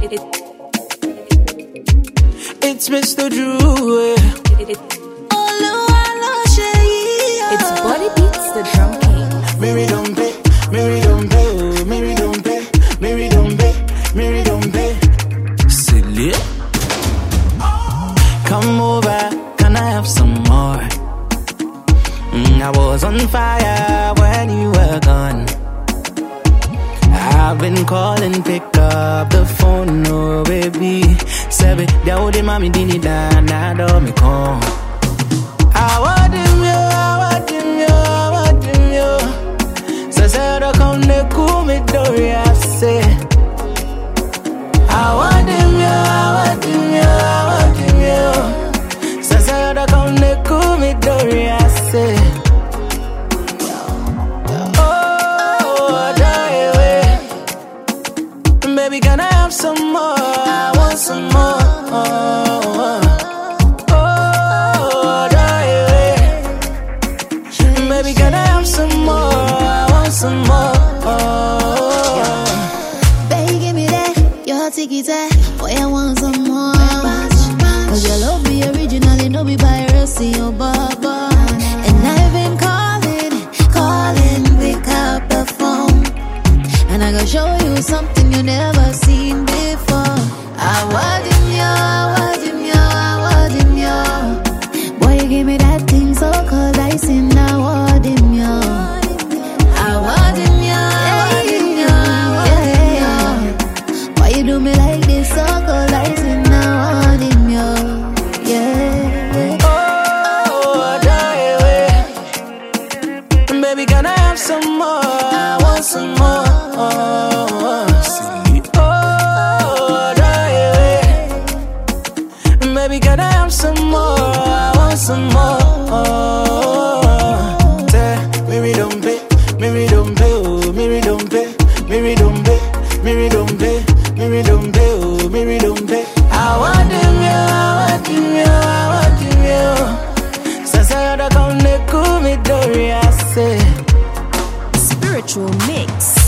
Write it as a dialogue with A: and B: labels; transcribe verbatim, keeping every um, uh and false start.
A: It's Mister Drew.
B: It's Body Beats, the drum king.
A: Mary don't pay, Mary don't pay, oh, Mary don't pay, Mary don't pay, Mary don't pay. Silly. Come over, can I have some more? Mm, I was on fire when you were gone. I've been calling, pick up the phone, no baby. Seven, the old mommy didn't die, now do me come. I want him, yo, I want him, yo, I want him, yo. So say don't come to cool me, Doria, say. I want him, yo, I want him, yo, I want him, yo. So say don't come to cool me, Doria, say. Baby, can I have some more? I want some more. Oh, oh, oh, baby, can I have some more? I want some more. Oh.
C: Baby, give me that, your ticket, boy, I want some more. Cause your love be originally, no be piracy, oh, baba. And I've been calling, calling, pick up the phone. And I gotta show you something you never seen before. I want him, yo, I want him, yo, I want him, yo. Boy, you give me that thing so cold, I seen I want him, yo. I want him, yo, I want him, yo, I want him, yo. Why you do me like this so cold, I seen I want him, yo. Yeah.
A: Oh, die away. Baby, can I have some more? I want some more. Oh, silly. Oh, die away. Baby, can I have some more? I want some more. Oh, say, Mary don't pay, Mary don't pay, oh, Mary don't pay, Mary don't pay, Mary don't pay, Mary don't pay, oh, Mary don't pay. I want him, yo, I want him, yo, I want him, yo. So say, don't come to cool me, Doria, say.
B: Spiritual mix.